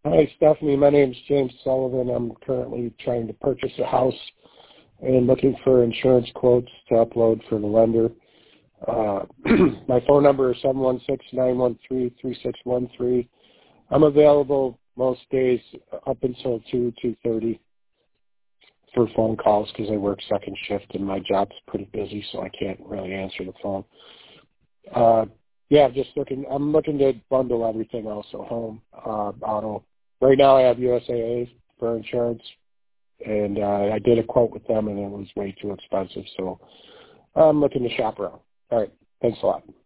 Hi, Stephanie. My name is James Sullivan. I'm currently trying to purchase a house and looking for insurance quotes to upload for the lender. My phone number is 716-913-3613. I'm available most days up until 2:30 for phone calls because I work second shift and my job's pretty busy, so I can't really answer the phone. Yeah, I'm looking to bundle everything also, home, auto. Right now I have USAA for insurance, and I did a quote with them, and it was way too expensive, so I'm looking to shop around. All right, thanks a lot.